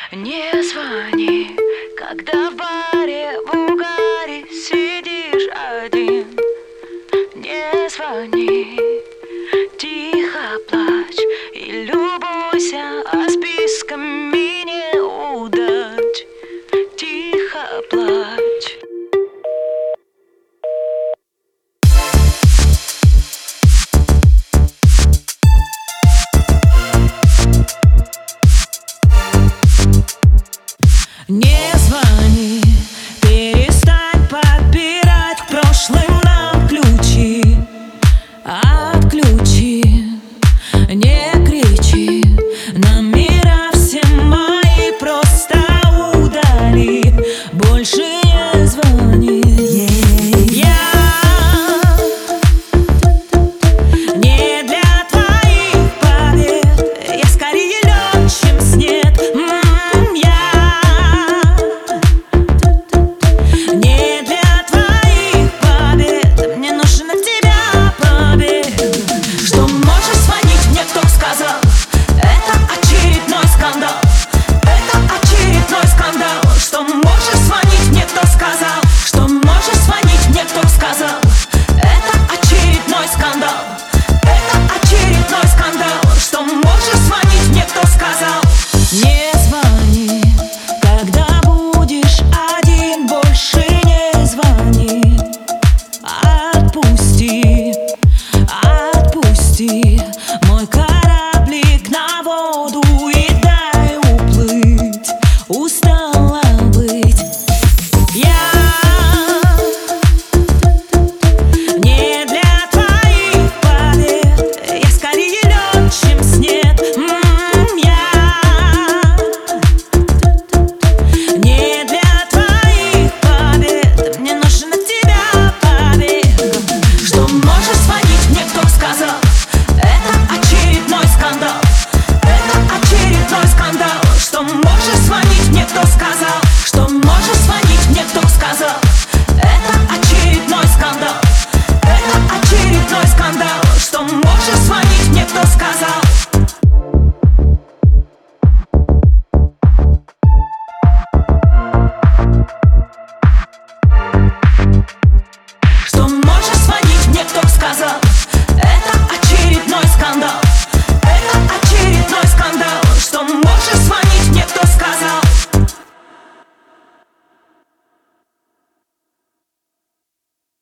Не звони, когда в баре в угаре сидишь один. Не звони, тихо плачь и любуйся, а списками неудач. Тихо плачь. Не звони, перестань подбирать к прошлым нам ключи. Отключи, не кричи, номера все мои просто удали. Больше не звони. Я не для твоих побед, я скорее лед, чем снег. Не звони, когда будешь один, больше не звони. Отпусти, отпусти мой кораблик на воду.